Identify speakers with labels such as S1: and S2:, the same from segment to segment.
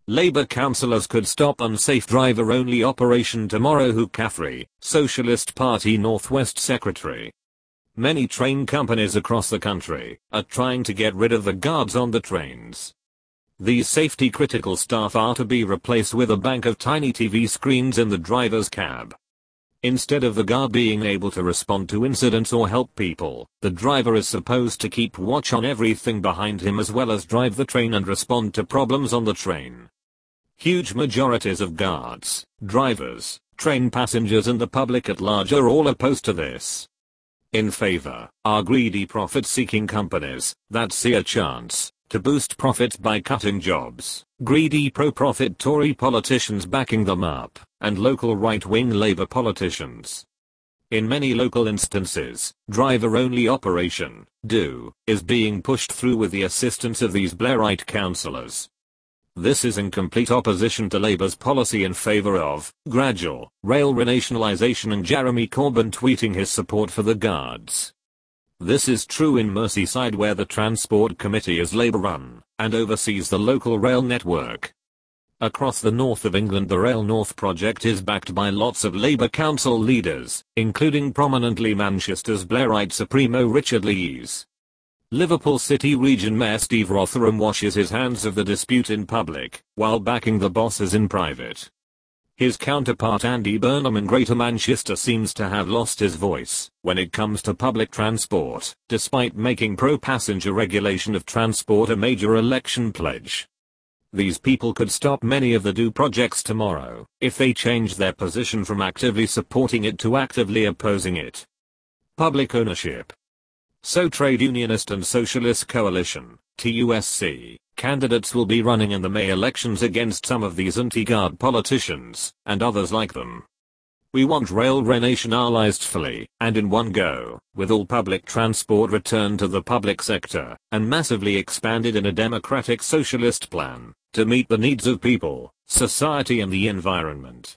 S1: Labour councillors could stop unsafe driver-only operation tomorrow. Hugh Caffrey, Socialist Party Northwest Secretary. Many train companies across the country are trying to get rid of the guards on the trains. These safety-critical staff are to be replaced with a bank of tiny TV screens in the driver's cab. Instead of the guard being able to respond to incidents or help people, the driver is supposed to keep watch on everything behind him as well as drive the train and respond to problems on the train. Huge majorities of guards, drivers, train passengers and the public at large are all opposed to this. In favor are greedy profit-seeking companies that see a chance to boost profits by cutting jobs, greedy pro-profit Tory politicians backing them up, and local right-wing Labour politicians. In many local instances, driver-only operation, DO, is being pushed through with the assistance of these Blairite councillors. This is in complete opposition to Labour's policy in favour of gradual rail renationalisation and Jeremy Corbyn tweeting his support for the guards. This is true in Merseyside where the Transport Committee is Labour-run and oversees the local rail network. Across the north of England the Rail North project is backed by lots of Labour council leaders, including prominently Manchester's Blairite Supremo Richard Lees. Liverpool City Region Mayor Steve Rotheram washes his hands of the dispute in public, while backing the bosses in private. His counterpart Andy Burnham in Greater Manchester seems to have lost his voice when it comes to public transport, despite making pro-passenger regulation of transport a major election pledge. These people could stop many of the DO projects tomorrow if they change their position from actively supporting it to actively opposing it. Public ownership. So Trade Unionist and Socialist Coalition, TUSC, candidates will be running in the May elections against some of these anti-guard politicians, and others like them. We want rail renationalised fully, and in one go, with all public transport returned to the public sector, and massively expanded in a democratic socialist plan, to meet the needs of people, society and the environment.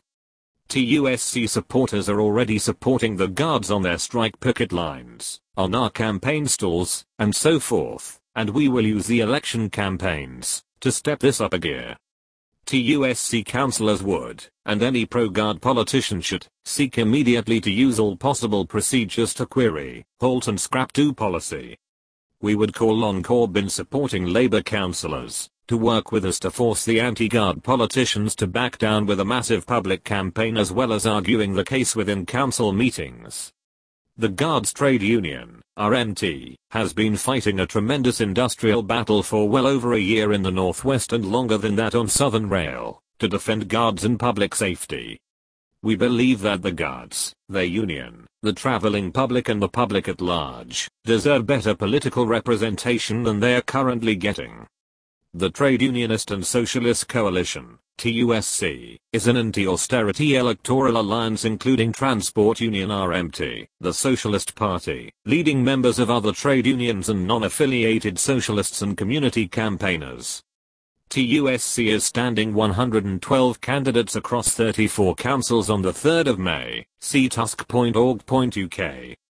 S1: TUSC supporters are already supporting the guards on their strike picket lines, on our campaign stalls, and so forth, and we will use the election campaigns to step this up a gear. TUSC councillors would, and any pro-guard politician should, seek immediately to use all possible procedures to query, halt and scrap DO policy. We would call on Corbyn supporting Labour councillors to work with us to force the anti-guard politicians to back down with a massive public campaign as well as arguing the case within council meetings. The Guards Trade Union, RMT, has been fighting a tremendous industrial battle for well over a year in the Northwest and longer than that on Southern Rail, to defend guards and public safety. We believe that the guards, their union, the traveling public and the public at large, deserve better political representation than they are currently getting. The Trade Unionist and Socialist Coalition, TUSC, is an anti-austerity electoral alliance including Transport Union RMT, the Socialist Party, leading members of other trade unions and non-affiliated socialists and community campaigners. TUSC is standing 112 candidates across 34 councils on the 3rd of May, see tusk.org.uk.